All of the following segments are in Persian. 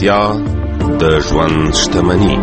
روغتیا د ژوند شتمنی.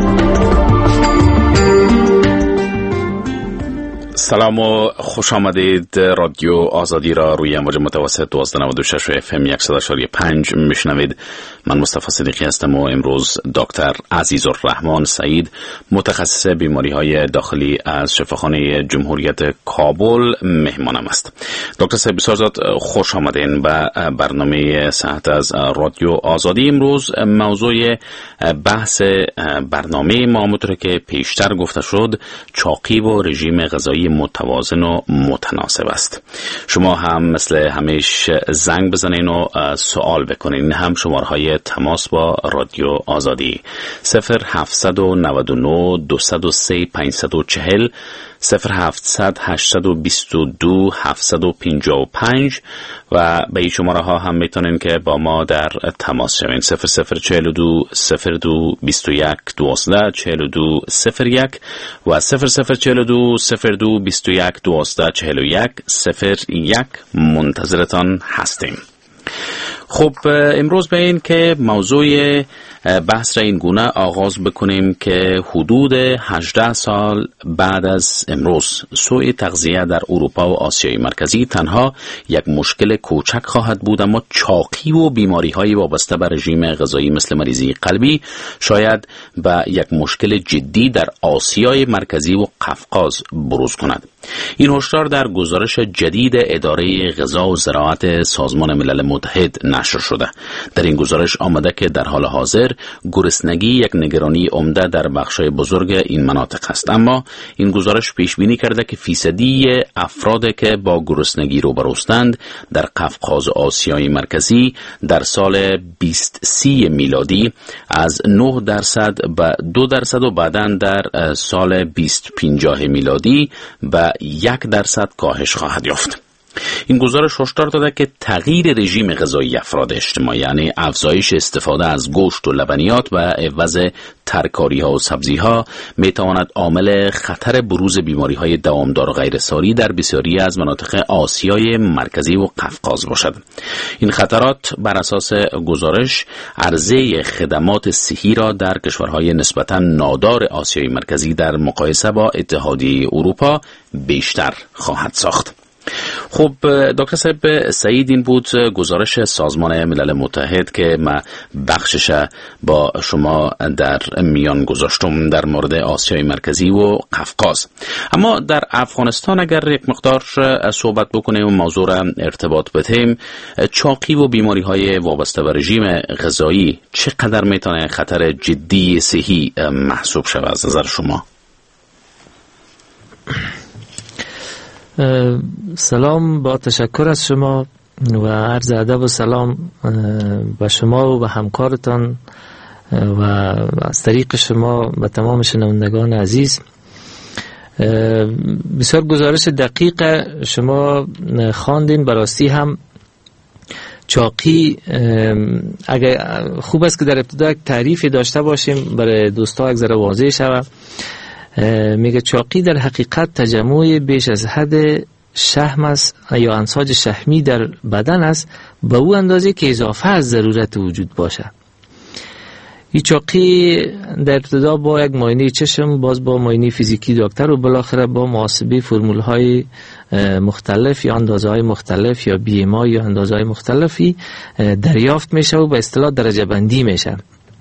سلام و خوش آمدید. رادیو آزادی را روی امواج متوسط 1296 اف ام 100.5 میشنوید. من مصطفی صدیقی هستم و امروز دکتر عزیزالرحمن سعید، متخصص بیماری های داخلی از شفاخانه جمهوریت کابل مهمانم است. دکتر صاحب بسیار خوش آمدین به برنامه صحت از رادیو آزادی. امروز موضوع بحث برنامه ما همونطور که پیشتر گفته شد چاقی و رژیم غذایی متوازن و متناسب است. شما هم مثل همیشه زنگ بزنین و سوال بکنین. هم شماره های تماس با رادیو آزادی 0799 203 540 0700 822 755 و به این شماره ها هم میتونین که با ما در تماس شوین 0042 02 21 12 42 01 و 0042 02 21 12 41 01 منتظرتان هستیم. خب امروز به این که موضوع بحث را این گونه آغاز بکنیم که حدود 18 سال بعد از امروز سوء تغذیه در اروپا و آسیای مرکزی تنها یک مشکل کوچک خواهد بود، اما چاقی و بیماری های وابسته به رژیم غذایی مثل مریضی قلبی شاید به یک مشکل جدی در آسیای مرکزی و قفقاز بروز کند. این هشدار در گزارش جدید اداره غذا و زراعت سازمان ملل متحد نشر شده. در این گزارش آمده که در حال حاضر گرسنگی یک نگرانی عمده در بخشای بزرگ این مناطق است، اما این گزارش پیش بینی کرده که فیصدی افرادی که با گرسنگی روبروستند در قفقاز آسیای مرکزی در سال 2030 میلادی از 9% به 2% و بعداً در سال 2050 میلادی به 1% کاهش خواهد یافت. این گزارش هشدار داده که تغییر رژیم غذایی افراد اجتماعی، یعنی افزایش استفاده از گوشت و لبنیات و عوض ترکاری ها و سبزی ها می تواند عامل خطر بروز بیماری های دوامدار و غیر ساری در بسیاری از مناطق آسیای مرکزی و قفقاز باشد. این خطرات بر اساس گزارش عرضه خدمات صحی را در کشورهای نسبتاً نادار آسیای مرکزی در مقایسه با اتحادیه اروپا بیشتر خواهد ساخت. خب دکتر صاحب سعید، این بود گزارش سازمان ملل متحد که ما بخشش با شما در میان گذاشتم در مورد آسیای مرکزی و قفقاز. اما در افغانستان اگر یک مقدار صحبت بکنیم و موضوع را ارتباط بدیم، چاقی و بیماری های وابسته به رژیم غذایی چقدر میتونه خطر جدی صحی محسوب شود از نظر شما؟ سلام، با تشکر از شما و عرض ادب و سلام به شما و به همکارتان و از طریق شما به تمام شنوندگان عزیز. بسیار گزارش دقیق شما خواندین. براستی هم چاقی اگر خوب است که در ابتدا یک تعریفی داشته باشیم برای دوستا یک ذره واضح شود. میگه چاقی در حقیقت تجمع بیش از حد شحم است یا انساج شحمی در بدن است به او اندازه که اضافه از ضرورت وجود باشه. این چاقی در ابتدا با یک معاینه چشم، باز با معاینه فیزیکی دکتر و بالاخره با محاسبه فرمول های مختلف یا اندازه های مختلف یا بی ام آی یا اندازه های مختلفی دریافت میشه و به اصطلاح درجه بندی میشه.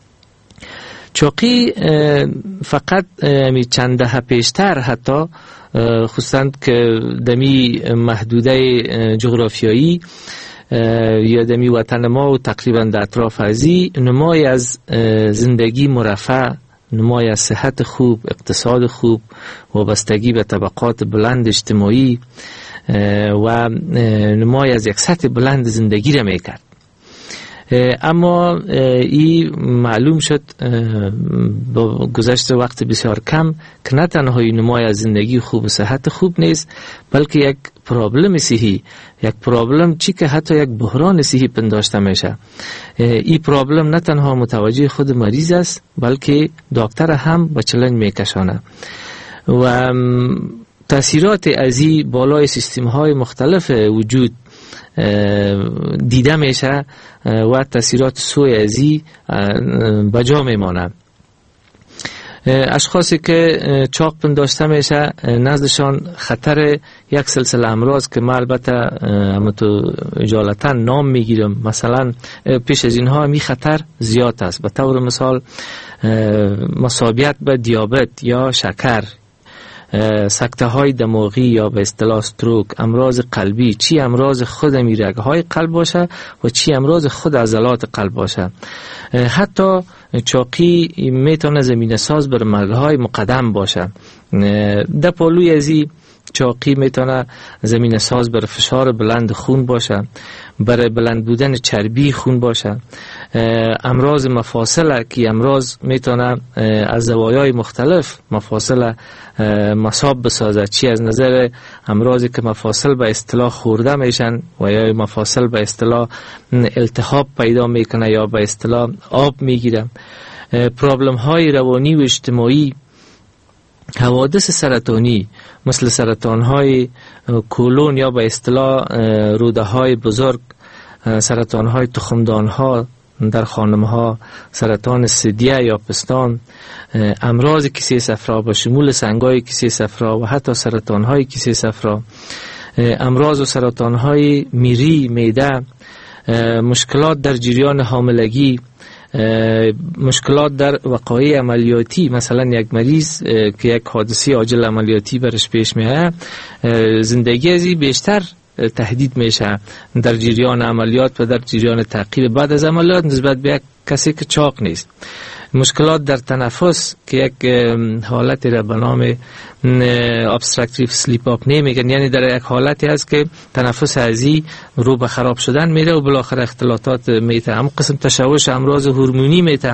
چاقی فقط چند دهه پیشتر حتی خصوصا که دمی محدوده جغرافیایی یا دمی وطن ما و تقریبا در اطراف ازی نمای از زندگی مرفه، نمای از صحت خوب، اقتصاد خوب، وابستگی به طبقات بلند اجتماعی و نمای از یک سطح بلند زندگی را میکرد. اما این معلوم شد با گذشت وقت بسیار کم که نه تنها نمای از زندگی خوب و صحت خوب نیست، بلکه یک پرابلم صحی، یک پرابلم چی که حتی یک بحران صحی پنداشته میشه. این پرابلم نه تنها متوجه خود مریض است بلکه دکتر هم به چلنج میکشانه و تأثیرات از این بالای سیستم های مختلف وجود دیده میشه و تاثیرات سوء ازی بجا میمانه. اشخاصی که چاق پنداشته میشه نزدشان خطر یک سلسله امراض که ما البته همونطور اجالتا نام میگیرم، مثلا پیش از اینها می خطر زیاد است. به طور مثال مصابیت به دیابت یا شکر، سکته های دماغی یا به اصطلاح استروک، امراض قلبی، چی امراض خود رگه های قلب باشه و چی امراض خود عضلات قلب باشه. حتی چاقی میتونه زمینه ساز بر مرگ های مقدم باشه. در پالوی ازی چاقی میتونه زمینه ساز بر فشار بلند خون باشه، برای بلند بودن چربی خون باشه. امراض مفاصل که امراض میتونه از زوایای مختلف مفاصل مصاب بسازه، چی از نظر امراضی که مفاصل به اصطلاح خورده میشن و یا مفاصل به اصطلاح التهاب پیدا میکنه یا به اصطلاح آب میگیره. پرابلم های روانی و اجتماعی، حوادث سرطانی مثل سرطان های کولون یا به اصطلاح روده های بزرگ، سرطان های تخمدان ها در خانم ها، سرطان ثدیه یا پستان، امراض کیسه صفرا با شمول سنگای کیسه صفرا و حتی سرطان های کیسه صفرا، امراض و سرطان های میری، معده، مشکلات در جریان حاملگی، مشکلات در وقایع عملیاتی، مثلا یک مریض که یک حادثه عاجل عملیاتی برش پیش میاد، زندگی ازی بیشتر تهدید میشه در جریان عملیات و در جریان تعقیب بعد از عملیات نسبت به یک کسی که چاق نیست. مشکلات در تنفس که یک حالتی را به نام obstructive sleep apnea میگن، یعنی در یک حالتی هست که تنفس ازی رو به خراب شدن میره و بالاخره اختلالات میته. هم قسم تشوش امراض هورمونی میته.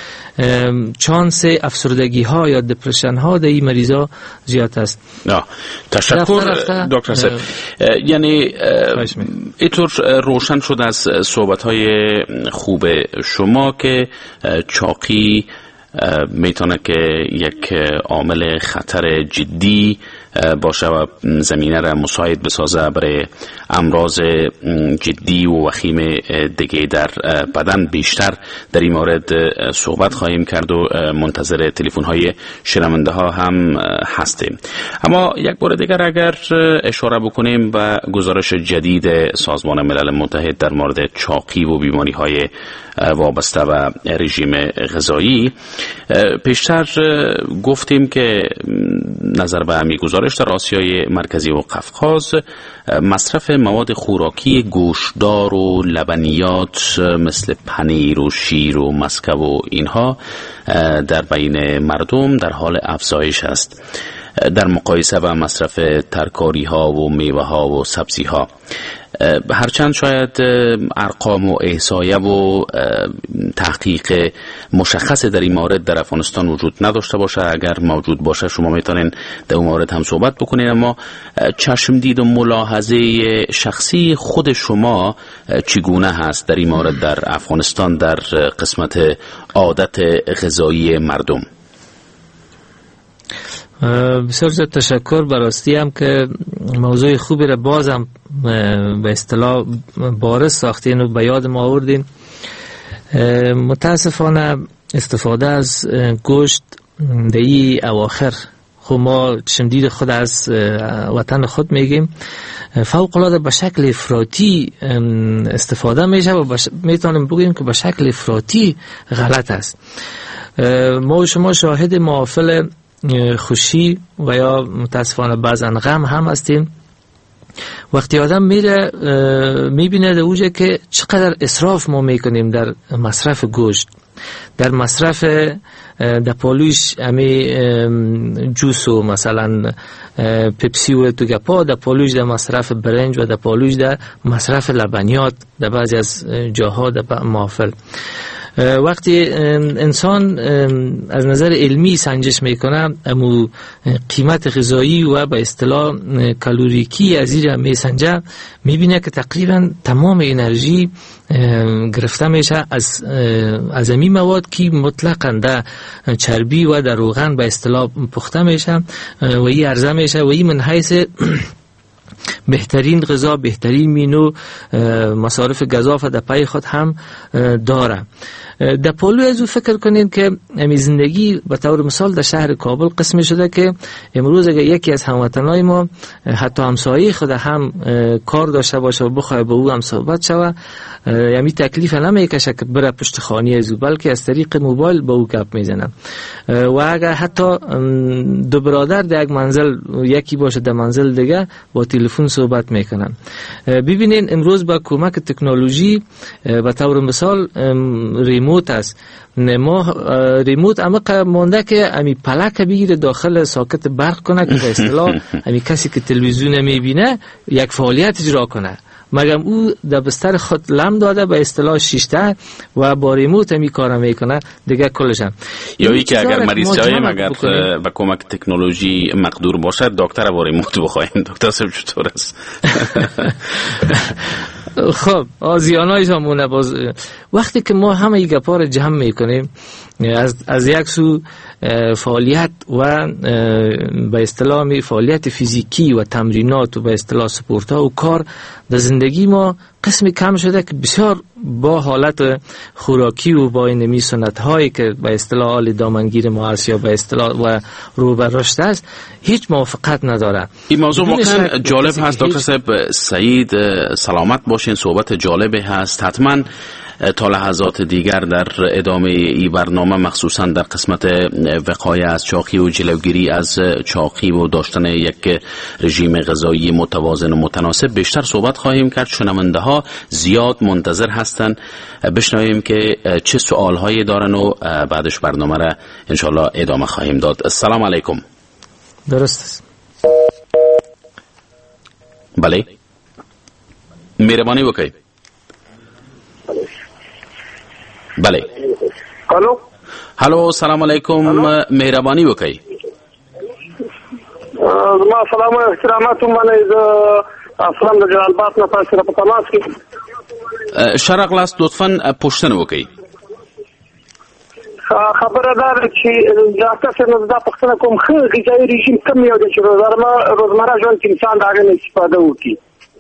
چانس افسردگی ها یا دپرشن ها در این مریضا زیاد است. تشکر دکتر صاحب. یعنی اینطور روشن شد از صحبت های خوب شما که چاقی میتونه که یک عامل خطر جدی باشه و زمینه را مساعد بسازه برای امراض جدی و وخیم دیگه در بدن. بیشتر در این مورد صحبت خواهیم کرد و منتظر تلفن های شنونده ها هم هستیم. اما یک بار دیگر اگر اشاره بکنیم به گزارش جدید سازمان ملل متحد در مورد چاقی و بیماری های وابسته و رژیم غذایی، پیشتر گفتیم که نظر به همین گزارش در آسیای مرکزی و قفقاز مصرف مواد خوراکی گوشتدار و لبنیات مثل پنیر و شیر و مسکه و اینها در بین مردم در حال افزایش است در مقایسه با مصرف ترکاری ها و میوه ها و سبزی ها. هرچند شاید ارقام و احصایه و تحقیق مشخص در این مورد در افغانستان وجود نداشته باشه، اگر موجود باشه شما میتونین در اون مورد هم صحبت بکنین، اما چشم دید و ملاحظه شخصی خود شما چگونه هست در این مورد در افغانستان در قسمت عادت غذایی مردم؟ بسیار زیاد تشکر. براستی هم که موضوع خوبی را بازم به اصطلاح بارز ساختین و به یاد ما آوردین. متاسفانه استفاده از گوشت در این اواخر، خب ما چشمدید خود از وطن خود میگیم، فوق العاده به شکل افراطی استفاده میشه و میتونیم بگیم که به شکل افراطی غلط است. ما و شما شاهد محافل خوشی و یا متاسفانه بعضا غم هم هستیم. وقتی آدم میره میبینه در اوجه که چقدر اسراف ما میکنیم در مصرف گوشت، در مصرف در پالوش امی جوس و مثلا پپسی و تو گپا، در پالوش در مصرف برنج و در پالوش در مصرف لبنیات در بعضی از جاها در محافل. وقتی انسان از نظر علمی سنجش میکنه امو قیمت غذایی و به اصطلاح کالوریکی از این میسنجه، میبینه که تقریبا تمام انرژی گرفته میشه از امی مواد که مطلقاً در چربی و در روغن به اصطلاح پخته میشه و این عرضه میشه و این من حیث بهترین غذا، بهترین مینو، مصارف گزافه در پای خود هم داره. در پالو از او فکر کنین که امی زندگی به طور مثال در شهر کابل قسم شده که امروز اگر یکی از هموطنای ما حتی همسایه خود هم کار داشته باشه و بخواه با او هم صحبت شوه، یعنی تکلیف نمیکشه که بره پشت خانی از او، بلکه از طریق موبایل با او گپ میزنه. و اگر حتی دو برادر در یک منزل یکی باشه در منزل دیگه با تلفن صحبت میکنن. ببینین امروز با کمک تکنولوژی به طور مثال ریموت است. ما ریموت اما مونده که امی پلک بگیره داخل ساکت برق کنه که به اصطلاح امی کسی که تلویزیون میبینه یک فعالیت اجرا کنه، مگم او در بستر خود لم داده به اصطلاح شیشته و با ریموت همی کار میکنه دیگه کلشم. یا ای که اگر مریض شویم اگر با کمک تکنولوژی مقدور باشد دکتر با ریموت بخوایم. دکتر صاحب چطور است؟ خب آزیانایش همونه باز وقتی که ما همه ای گپا رو جمع میکنیم از یک سو فعالیت و به اصطلاح فعالیت فیزیکی و تمرینات و به اصطلاح سپورت ها و کار در زندگی ما قسمی کم شده که بسیار با حالت خوراکی و با اینمی سنت هایی که به اصطلاح آل دامنگیر ما هست یا به اصطلاح و رو بر رشد است هیچ موافقت نداره. این موضوع واقعا جالب هست دکتر صاحب سعید، سلامت باشین، صحبت جالبی هست. حتما تا لحظات دیگر در ادامه این برنامه مخصوصا در قسمت وقایه از چاقی و جلوگیری از چاقی و داشتن یک رژیم غذایی متوازن و متناسب بیشتر صحبت خواهیم کرد. شنونده ها زیاد منتظر هستند بشنویم که چه سوال هایی دارن و بعدش برنامه را انشالله ادامه خواهیم داد. السلام علیکم. درست است. بله مهربانی وکړئ. بله هلو سلام علیکم، مهربانی وکړئ. ما سلام و احترامات منه ز اسلام د جلال آباد نه تاسو په تماس کې شرق لاس لطفا پوښتنه وکړئ. خبره ده چې ډاکټر صاحب دا پوښتنه کوم خو غذایی رژیم کم یو د روزمره ژوند کې انسان دا غوښتنه استفاده وکړي.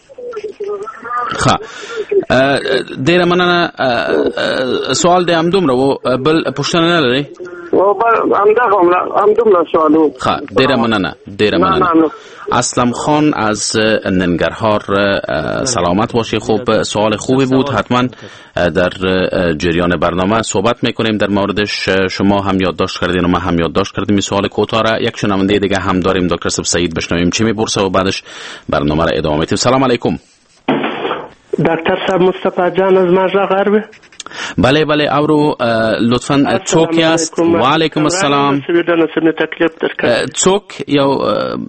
خب ډیره مننه. سوال د همدومره و بل پوښتنه نه لرئ؟ همدومره سوالو. خب ډیره مننه. اسلم خان از ننگرهار سلامت باشی. خوب سوال خوبی بود، حتما در جریان برنامه صحبت میکنیم در موردش. شما هم یادداشت کردین و ما هم یادداشت کردیم این سوال کوتاه را. یک شنونده دیگه هم داریم دکتر سعید، بشنویم چی میپرسه و بعدش برنامه را ادامه میدیم. سلام علیکم دکتر صاحب. مصطفی جان از ماجرا غربه. بله بله اورو لطفا څوک یاست؟ وعلیکم السلام. څوک یو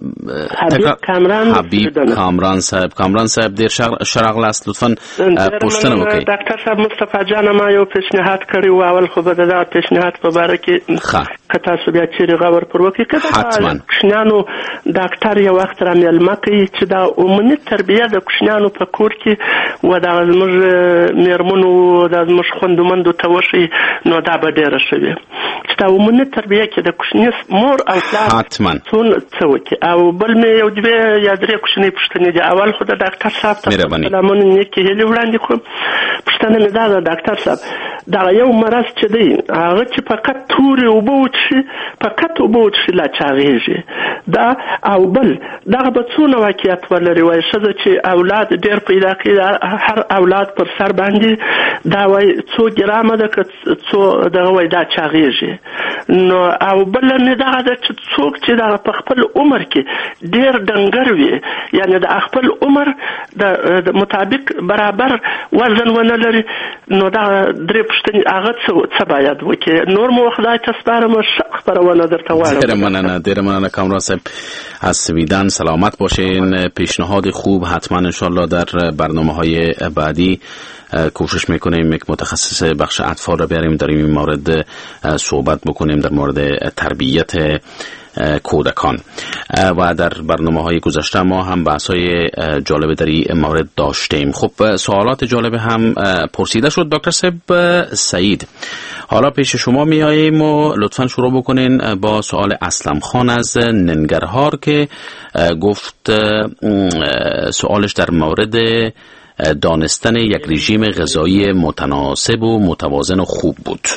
حبیب کامران صاحب. کامران صاحب دیر شرق لاس لطفا پوښتنه وکړئ. ډاکټر صاحب مصطفی جان ما یو پیشنهاد کړی و، اول خو به دا پیشنهاد په باره کې که تاسو بیا چیرې غور پر وکړئ که حتما کوچنیانو ډاکټر یو وخت را میلمه کوي چې دا عمومي تربیه د کوچنیانو په کور کې و دا زموږ میرمنو دا زموږ خوندمندو ته وشي نو دا به ډېره ښه وي چې دا عمومي تربیه کې د کوچني مور او پلار څه وکړي. او بل مې یو دوې یا درې کوچنۍ پوښتنې دي. اول خو د ډاکټر صاحب ته سلامونه نیکې هیلې وړاندې کړم. پوښتنه مې دا ده ډاکټر صاحب، دا یو مرض چې دی هغه چې فقط تورې اوبه وڅښي، فقط اوبه وڅښي لا چاغېږي دا، او بل دغه به څونه واقعیت ولري؟ وایي ښځه چې اولاد ډېر پیدا کوي، هر اولاد پر سر باندې دا وایي څو ګرامه ده که څو دغه وایي دا چاغېږي. نو او بله مې دغه ده چې څوک چې دغه په خپل عمر کې ډېر ډنګر وي، یعنې د خپل عمر د مطابق برابر وزن ونه لري، نو دغه درې پوښتنې هغه څه باید وکړي؟ نور مو خدای ته سپارم، ښه خپرونه درته وایم. ډېره مننه کامران صاحب از سویدن. سلامت باشین. پیشنهاد خوب، حتما انشالله در برنامه‌های بعدی کوشش میکنیم میکنیم یک متخصص بخش اطفال را بیاریم در این مورد صحبت بکنیم در مورد تربیت کودکان. و در برنامه‌های گذشته ما هم بحث‌های جالب در این مورد داشتیم. خب سوالات جالب هم پرسیده شد. دکتر صاحب سعید، حالا پیش شما میاییم و لطفاً شروع بکنین با سوال اسلم خان از ننگرهار که گفت سوالش در مورد دانستن یک رژیم غذایی متناسب و متوازن و خوب بود.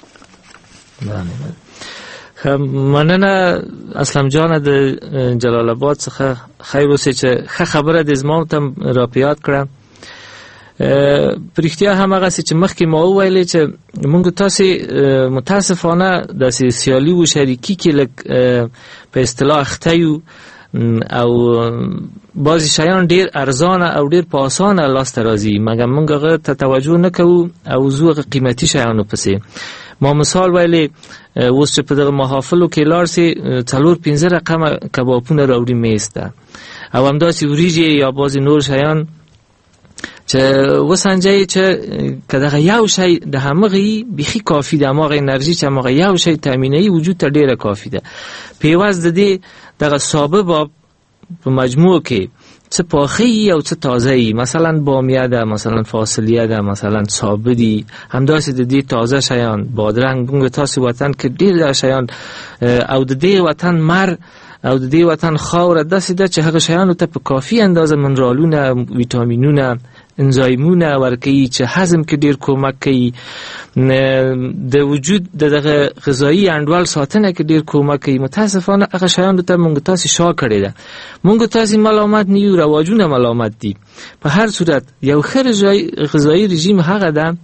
مننه اسلم جان د جلال آباد څخه خیر اوسې چې ښه خبره د زما ته را په یاد کړه. په رښتیا هماغسې چې مخکې ما وویلې چې موږ تاسې متاسفانه داسې سیالي و شریکي کې لږ په اصطلاح اخته یو او بعضې شیان ډېر ارزانه او ډېر په اسانه لاسته راځي، مګر موږ هغه ته توجه نه کوو او ځو هغه قیمتي شیانو پسې. ما مثال ویلې اوس چې په دغه محافلو کې لاړ سې 4-5 رقمه کبابونه راوړي میز ته، او همداسې وریجې یا بعضې نور شیان چې وسنجئ چې که دغه یو شی د همغې بیخي کافي ده، هماغه انرژي چې هماغه یو شی تامینوي وجود ته ډېره کافي ده. په عوض د دې دغه سابه باب په مجموع کې څه پاخه او څه تازه، مثلا بامیه ده، مثلا فاصلیه ده، مثلا سابه دي، همداسې د دې تازه شیان بادرنګ. موږ تاسې وطن کې ډېر شیان او د دې وطن مر او د دې وطن خاوره داسې ده چې هغه شیانو ته په کافي اندازه منرالونه، ویټامینونه، انزایمونه ورکوي چې هضم کې ډېر کمک کوي، د وجود دغه غذایی انډول ساتنه کې ډېر کمک کوي. متاسفانه هغه شیانو ته موږ تاسې شا کړې ده. موږ تاسې ملامت نه یو، رواجونه ملامت دي. په هر صورت یو ښه غذایی رژیم هغه ده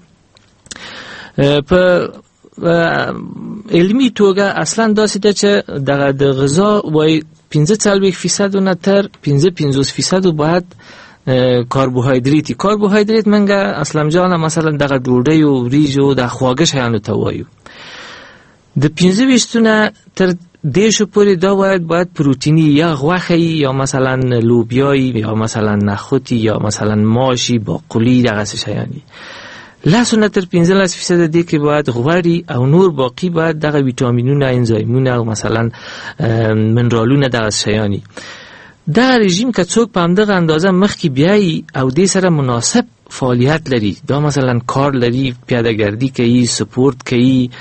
په علمي توګه اصلا داسې ده چې دغه د غذا وایي 45% نه تر 55% باید کاربوهایدریت. کاربوهایدریت منګه اسلام جان مثلا دغه ډوډۍ او وریجو د خواږه شیانو ته وایو. د 25 نه تر 10 پورې دا باید پروتینی یا غوښه یا مثلا لوبیایی یا مثلا نخودی یا مثلا ماشی، باقلی، دغه شیانی. لاسونه تر 15% دی کې باید غوړي او نور باقی باید دغه ویټامینونه، انزایمونه او مثلا منرالونه دغه شیانی. دا رژیم که څوک په همدغه اندازه مخکې بیایي او دې سره مناسب فعالیت لري، دا مثلا کار لري، پیاده‌ګردي کوي، سپورت کوي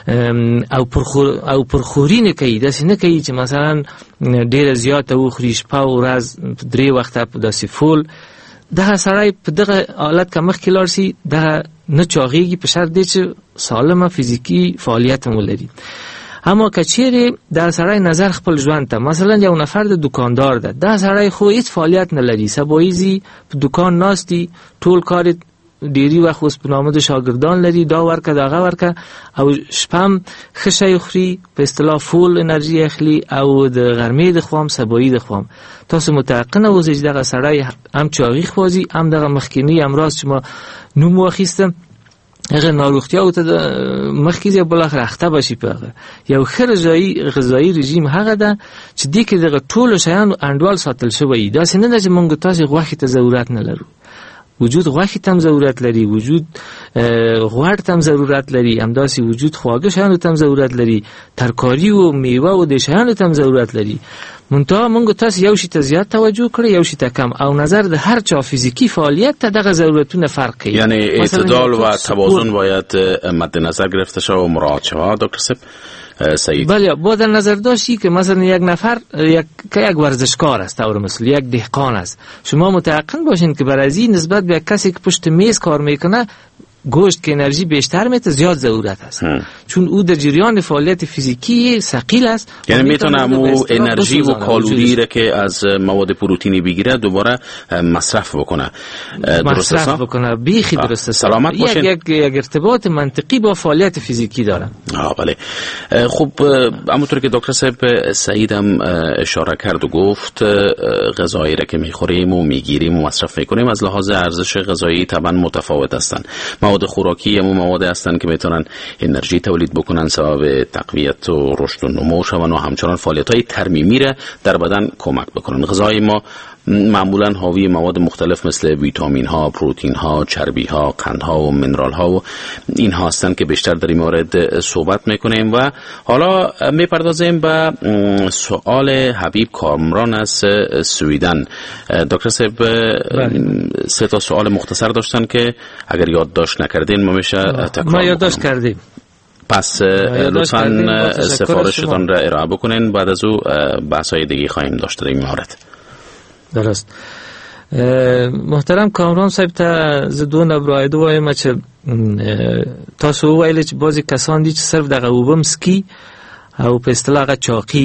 او پرخوري نه کوي، داسې نه کوي چې مثلا ډېره زیاته وخوري، شپه او ورځ 3 وخته په داسې فول. دغه سړی په دغه حالت که مخکې لاړ سي دغه نه چاغېږي، په شرط دی چې سالمه فزیکي فعالیت هم ولري. اما که چیرې دا سړی نظر خپل ژوند ته، مثلا یو نفر د دکاندار ده، دا سړی خو هیڅ فعالیت نه لري، سباییزي په دکان ناستی، ټول کار ډیری وخت اوس په نامه د شاګردان لري، دا ورکه دغه ورکه، او شپم ښه شی خوري، په اصطلاح فول انرژي اخلي، او د غرمې د خوام سبایي د خوام. تاسو متيقنه اوسئ چې دغه سړی هم چاغي خوازي، هم دغه مخکینی امراض چې ما نوم واخیستم هغه ناروغتیاو ته مخکې بل اخر اخته بشي. په یو ښه غذایی رژیم هغه ده چې دې کې دغه ټولو شیانو انډول ساتل شوی. داسې نه ده چې موږ تاسې غوښې ته ضرورت نه لرو، وجود غوښې ته هم ضرورت لري، وجود غوړ ته هم ضرورت لري، همداسې وجود خواږه شیانو ته هم ضرورت لري، ترکاري او میوه او د شیانو ته هم ضرورت لري. منتها موږ تاسو یو شي ته زیات توجه کړی، یو شي ته کم، او نظر د هر چا فیزیکی فعالیت ته دغه ضرورتونه فرق کوي. یعنی اعتدال و توازن باید مد نظر گرفته شود و مراعات شود. دکتر صاحب سعید، بله، باید نظر داشتی که مثلا یک نفر یک ورزشکار است، اور مثلا یک دهقان است، شما متيقن باشین که برای این نسبت به کسی که پشت میز کار میکنه گوشت که انرژی بیشتر میته زیاد ضرورت است، چون او در جریان فعالیت فیزیکی ثقیل است. یعنی میتونه او انرژی و کالری را که از مواد پروتئینی بگیره دوباره مصرف بکنه. درست است؟ مصرف بکنه، بیخی درست است. سلامت باشین. یک ارتباط منطقی با فعالیت فیزیکی داره. بله. خب همونطور که دکتر صاحب سعید هم اشاره کرد و گفت غذایی را که میخوریم و میگیریم و مصرف میکنیم از لحاظ ارزش غذایی طبعا متفاوت هستند. مواد خوراکی همون مواد هستند که میتونن انرژی تولید بکنن، سبب تقویت و رشد و نمو شون و همچنان فعالیت‌های ترمیمی را در بدن کمک بکنن. غذای ما معمولا حاوی مواد مختلف مثل ویتامین ها، پروتئین ها، چربی ها، قند ها و منرال ها و این هستند که بیشتر در این مورد صحبت میکنیم. و حالا میپردازیم به سوال حبیب کامران از سویدن. دکتر صاحب سه تا سوال مختصر داشتن که اگر یادداشت نکردین ما میشه تکرار ما یادداشت کردیم. پس لطفاً سفارشتان را ارائه بکنین، بعد از او بحث‌های دیگه خواهیم داشت در این مورد. درست. محترم کامران صاحب ته زه دونه برایده وایم چې تاسو وویل چې بعضې کسان دي چې صرف دغه اوبه مسکي او په اصطلاح هغه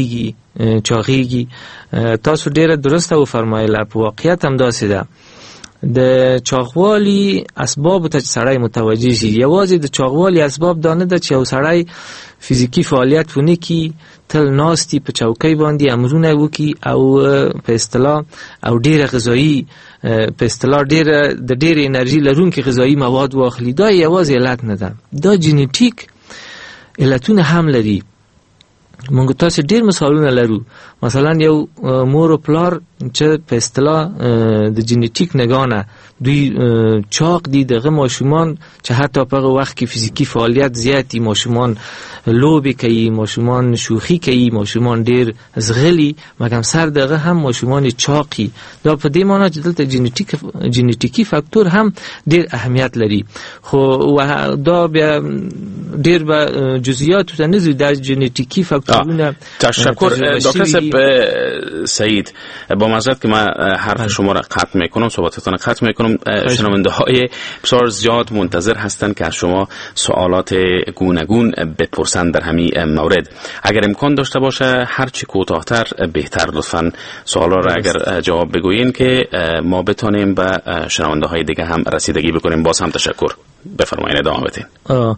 چاغېږي. تاسو ډېره درسته وفرمایله، په واقعیت هم داسې ده. د چاغوالي اسباب ته سړی متوجه شي. یوازې د چاغوالي اسباب دا نه ده چې یو سړی فزیکی فعالیت ونه کړي، تل ناستی په چوکۍ باندې امرونه وکړي او په اصطلاح او ډېره غذایي په اصطلاح د ډېرې انرژي لرونکي غذایي مواد واخلي. دا یوازې علت نه ده، دا جینیټیک علتونه هم لري. موږ تاسو ډېر مثالونه لرو. مثلا یو مور او پلار چې په اصطلاح د جینیټیک نگانه دوی چاق دي، دغه ماشومان چې حتی په هغه وخت کې فزیکی فعالیت زیاتی، ماشومان لوبې کوي، ماشومان شوخی کوي، ماشومان ډېر زغلي، مګم سر دغه هم ماشومان چاقي. دا په دې معنی چې دلته جینیټیکی فاکتور هم ډېر اهمیت لري. خو دا بیا ډېر به جزئیات ته نه ځو. دا جینیټیکی فاکتورونه. تشکر دکتر صاحب سعید. با معذرت که من حرف شما را قطع میکنم، صحبتتان را قطع میکنم. شنونده های بسیار زیاد منتظر هستند که از شما سوالات گوناگون بپرسند در همین مورد. اگر امکان داشته باشه هر چی کوتاه‌تر بهتر، لطفاً سوالا را اگر جواب بگویین که ما بتونیم به شنونده های دیگه هم رسیدگی بکنیم. باز هم تشکر. بفرمایید ادامه بدین.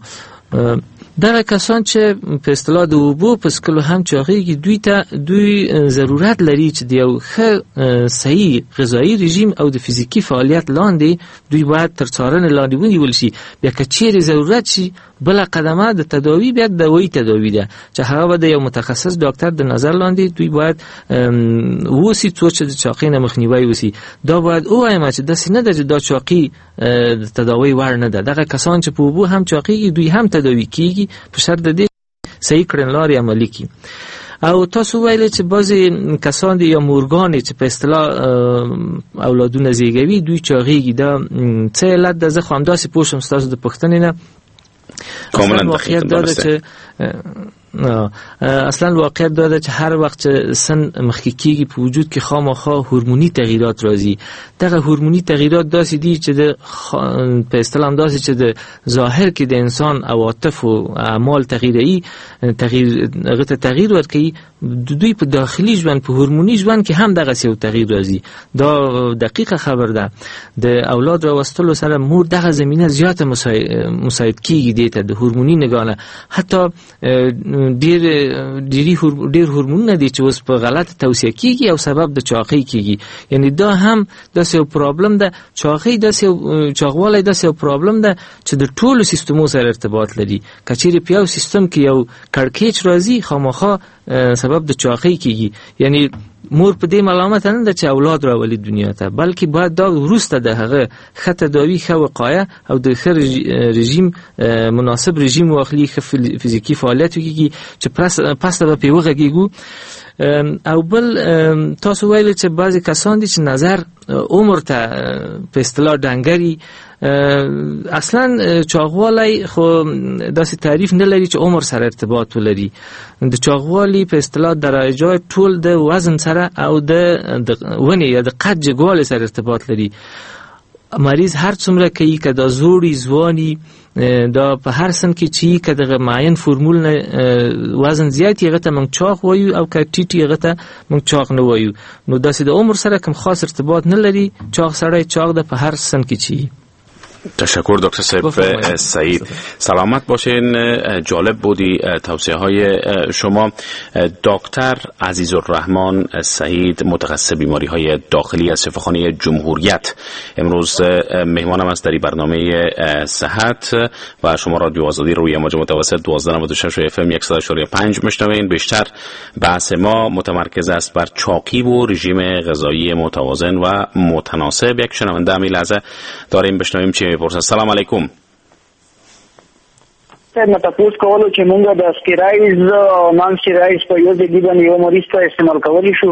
دغه کسان چې په اصطلاح د اوبو په څښلو هم چاغېږي، دوی ضرورت لري چې د یو ښه صحیح غذایي رژیم او د فزیکي فعالیت لاندې دوی باید تر څارنې لاندې ونیول شي. بیا که چیرې ضرورت شي بله قدمه د تداوی بیا دوایي تداوی ده چې هغه به د یو متخصص ډاکټر د نظر لاندې دوی باید وسی څو چې د چاقۍ نه مخنیوی وسی. دا باید ووایم چې داسې نه ده چې دا چاقۍ د تداوی وړ نه ده. دغه کسان چې په اوبو هم چاقېږي دوی هم تداوی کیږي په شرط د دې صحیح کړنلارې عملي کړي. او تاسو ویل چې بعضې کسان دي یا مورګانې چې په اصطلاح اولادونه زیږوي دوی چاغېږي. دا څه علت ده؟ زه خو همداسې پوه شم ستاسو د پوښتنې نه. اصلا واقعیت دا چې هر وخت چې سن مخکې کېږي په وجود کې خامخا هورموني تغییرات راځي. دغه هورموني تغییرات داسې دي چې په اصطلاح داسې چې د ظاهر کې د انسان عواطف او اعمال تغییري هغه ته تغییر ورکوي. دوی په داخلي ژوند په هورموني ژوند کې هم دغه یو تغییر راځي. دا دقیقه خبر ده. د اولاد راوستلو سره مور دغه زمینه زیاته مساعد کیږي دیته د هورموني نگانه. حتی ډیر هورمونونه دي چې اوس په غلط توصیه کیږي او سبب د چاقۍ کیږي. یعنی دا هم داسې یو پرابلم ده. چاغوالی داسې یو پرابلم ده چې د ټولو سیستمو سره ارتباط لري. که چیرې په یو سیستم کې یو کړکېچ راځي خامخا سبب د چاقۍ کیږي. یعنی مور په دې ملامت نه ده چې اولاد راولي دنیا ته، بلکې باید دا وروسته د هغه ښه تداوی، ښه وقایه او د ښه رژیم، مناسب رژیم واخلي، ښه فزیکي فعالیت وکړي چې پس به پرې وغږېږو. او بل تاسو ویل چې بعضې کسان دي چې نظر عمر ته په اصطلاح ډنګري. اصلا چاغوالی خو داسې تعریف نه لري چې عمر سره ارتباط ولري. د چاغوالی په اصطلاح درجات ټول د وزن سره او د ونې یا د قد جګوالي سره ارتباط لري. مریض هر څومره کوي که دا زوړي ځواني دا په هر سن کې چې که دغه معین فرمول نه وزن زیات هغه ته موږ چاغ وایو او که ټیټ هغه ته موږ چاغ نه وایو. نو داسې د عمر سره کوم خاص ارتباط نه لري. چاغ سړی چاغ ده په هر سن کې چې تشکر دکتر صاحب سعید. سلامت باشین. جالب بودی توصیه های شما. دکتر عزیزالرحمن سعید، متخصص بیماری های داخلی از شفاخانه جمهوریت، امروز مهمانم است در برنامه صحت و شما رادیو آزادی روی موج متوسط 1296 اف ام 100.5 میشنوین. بیشتر بحث ما متمرکز است بر چاقی و رژیم غذایی متوازن و متناسب. یک شنونده همین لحظه داریم، بشنویم چی میپرسه. سلام علیکم. ما تاسو کولو چې مونږ د سټیرایډز او نان سټیرایډز په یو ځای باندې یو مریض ته استعمال کولی شو.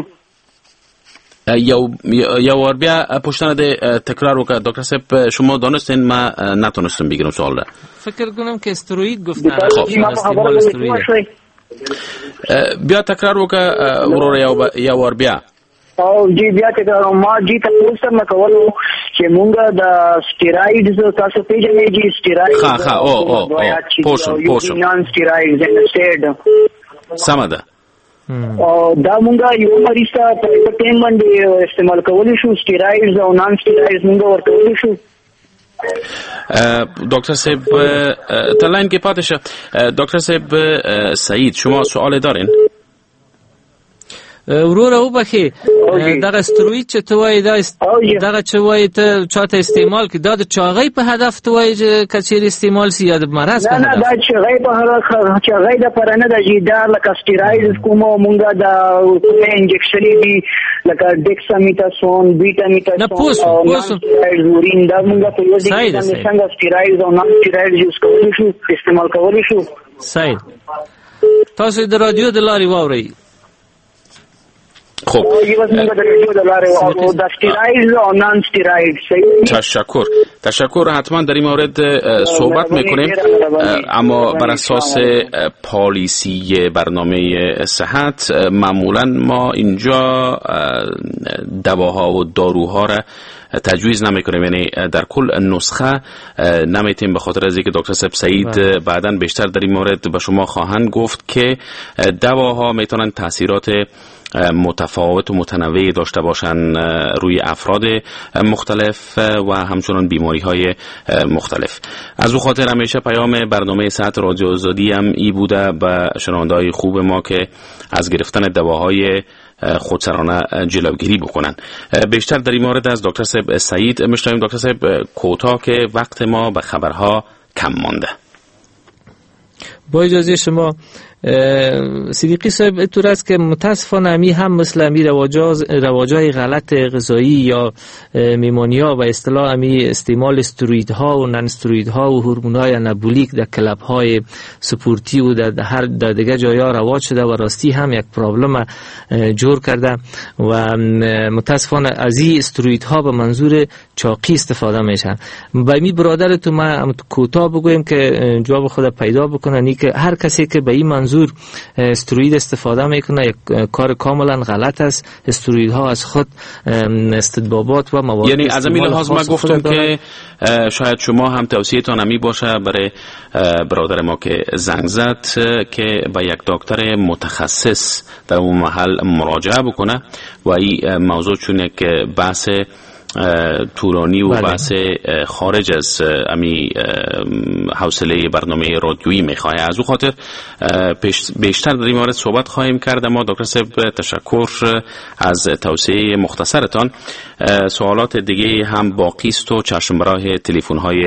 یو ور بیا پوښتنه ده تکرار وکړه دکتر صاحب. شما دانستین ما نتونستم بگیرم سوال ده. فکر کنم که استروئید گفتن. استعمال استروئید. بیا تکرار وکړه ورور یو ور بیا. او جی بیا ته ما جی تاسو نه کولو چې مونږ د سټیرایډز تاسو پیژنئ جی سټیرایډز پوښتنه نان سټیرایډز انسټډ سمده. او دا مونږه یو مریض ته په ټیم باندې استعمال کولی شو. سټیرایډز او نان سټیرایډز مونږ ورکولی شو. دکتر صاحب تلاین کې پاتې شه. دکتر صاحب سعید، شما سوال دارین؟ ورور او بخي دغه استروئید چې تو وای دغه چې وای ته چاته استعمال کی دا د چاغې په هدف تو وای چې کچیر استعمال سی یا د مرض په هدف؟ نه دا چاغې په هدف، چاغې د پرانه د جیدار لکه سټیرایډز کومو مونږه د انجکشن دي لکه ډیکسامیتاسون، بیټامیتاسون نه پوسو ورین دا مونږه په یو ځای کې څنګه سټیرایډز او نان سټیرایډز یوز کولی شو، استعمال کولی شو. صحیح. تاسو د رادیو د لارې واورئ. خب تشکر. حتما در این مورد صحبت میکنیم، اما بر اساس پالیسی برنامه صحت معمولا ما اینجا دواها و داروها را تجویز نمیکنیم، یعنی در کل نسخه نمیتیم، به خاطر از اینکه دکتر صاحب سعید بعداً بیشتر در این مورد به شما خواهند گفت که دواها میتونن تاثیرات متفاوت و متنوعی داشته باشن روی افراد مختلف و همچنان بیماری های مختلف. از او خاطر همیشه پیام برنامه صحت رادیو آزادی هم ای بوده به شنونده های خوب ما که از گرفتن دواهای خودسرانه جلوگیری بکنن. بیشتر در این مورد از دکتر صاحب سعید میشنویم. دکتر صاحب کوتاه که وقت ما به خبرها کم مانده. با اجازه شما صدیقی صاحب، اینطور است که متاسفانه امی هم مثل امی رواجای غلط غذایی یا میمونیا و اصطلاح امی استعمال استروئیدها و نان استروئیدها و هورمونای انابولیک در کلب های سپورتی و در دیگه جایا رواج شده و راستی هم یک پرابلم جور کرده و متاسفانه از این استروئیدها به منظور چاقی استفاده میشن. با امی برادر تو ما کوتاه بگویم که جواب خود پیدا بکنه، نی که هر کسی که به این منظور استروئید استفاده میکنه یک کار کاملا غلط است. استروئیدها از خود استدبابات و مواد، یعنی از این لحاظ ما گفتم که شاید شما هم توصیه‌تان همی باشه برای برادر ما که زنگ زد که با یک دکتر متخصص در اون محل مراجعه بکنه و این موضوع چون که بحث طولانی و بحث خارج از امی حوصله برنامه رادیویی میخواه، از او خاطر بیشتر در این مورد صحبت خواهیم کرد. اما دکتر صاحب تشکر از توصیه مختصرتان. سوالات دیگه هم باقی است و چشم راه تلفن های